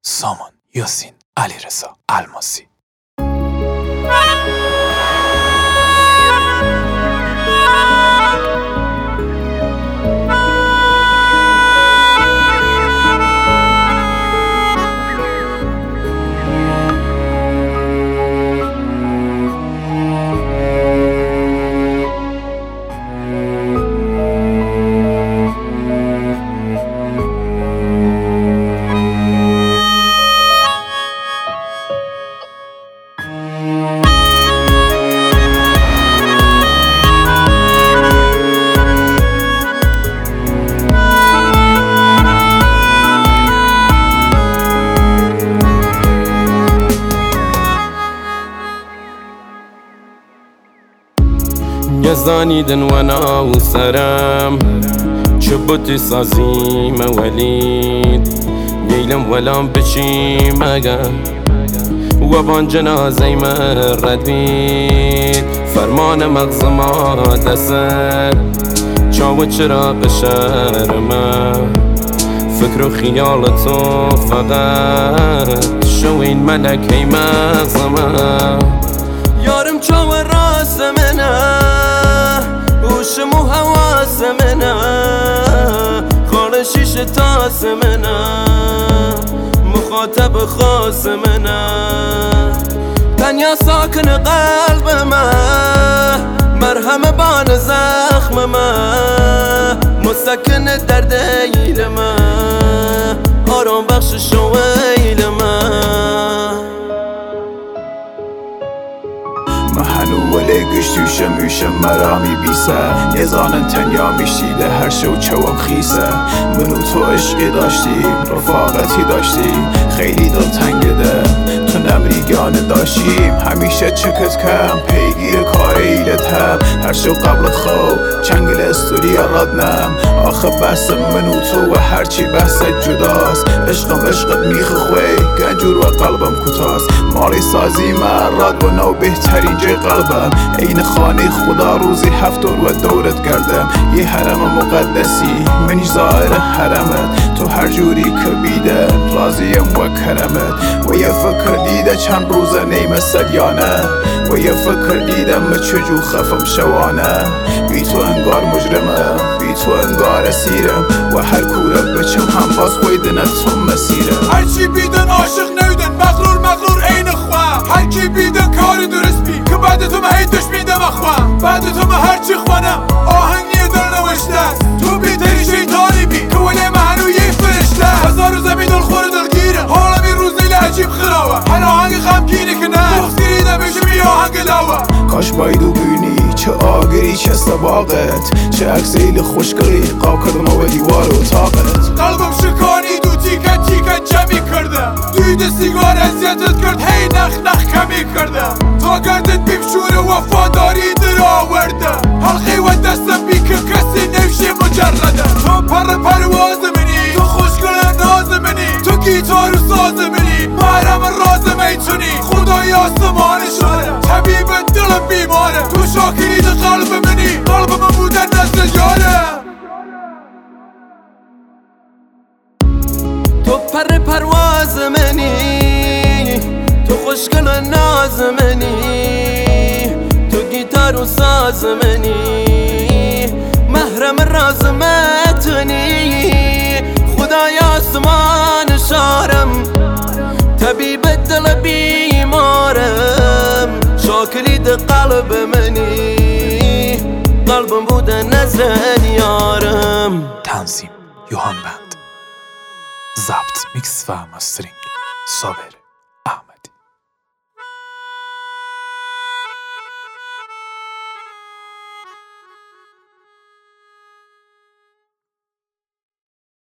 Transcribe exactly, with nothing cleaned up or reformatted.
سامان یاسین علیرضا الماسی. يزانيدن وانا وسرم شبوتي سازيم وليد يلم ولام بشي مگم وبان جنازي مرد بید فرمان مغز ما دسر چاو چراغ شرمه فکر و خیال تو فقط شو این ملکه مغزمه یارم چاو راست منه هوشم و حواس منه خال شیشه تاس منه مخاطب خاص منه تنیا ساکن قلب من مرهم بان زخم من مسکن درد ایل من آرام بخش شویل من محنو ولی گشتوشم میشم مرامی بیسه یزانن تنیا میشیده هر شو چوام خیسه منو تو عشقی داشتیم رفاقتی داشتیم خیلی دل تنگده تو نمریگانه داشتیم همیشه چکت کم پیگیر کار ایلتم هر شو قبل خو چنگل استوریا رادنم آخه بحث منو تو و هرچی بحث جداست عشقم عشقت میخ خوی گنجور و قلبم کتاست مالی سازی من راد و نو بهترین جای قلبم این خانه خدا روزی هفتور و دورت کردم یه حرم مقدسی منیش ظاهر حرمت تو هر جوری که بیده راضیم و کرمت و یه فکر دیده چند روزه نیمه سدیانه و یه فکر دیدم چجو خفم شوانه بی تو انگار مجرمه بی تو انگار اسیرم و هر کوره بچم هم باز خویدن تو مسیرم هرچی بیدن عاشق نویدن مغرور مغرور این خواه هرکی بیدن کاری درست بی که بعد تو مهیدش میدم اخواه بعد تو مه هرچی خوانم آهنگی دل نوشته است تو بیتری شیطانی بی که ولی محنو یه فرشته هزار و زمین دل خوره دلگیره حالا بی روز لیل عجیب خراوه هر آهنگ خمگینه که نه بخصیری دمیشه بی آهنگ لاوه کاش بایدو بینی چه آگری چه سباقت چه اکسیل خوشگلی قاب کردم و دیوار و طاقت قلبم شکانی دو تیکت تیکت جمعی کردم دوید سیگار ازیتت کرد هی نخ نخ کمی کردم تا گردت بیم شور وفاداری در آوردم حلقی و دستم بی که کسی نمیشه مجرده تو پر پرواز منی تو خوشگل ناز منی تو گیتار و ساز منی محرم راز میتونی خدای آسمان شاره طبیب دلم بیماره تو شاکرید قلب منی قلب من بودن نزد یاره تو پر پرواز منی تو خوشگل ناز منی تو گیتار و ساز منی محرم راز متونی خدای آسمان شارم طبیب دل بیمارم شاکرید قلب منی قلبم بوده نزد یارم. تنظیم یوهان بند، ضبط میکس و مسترینگ صابر.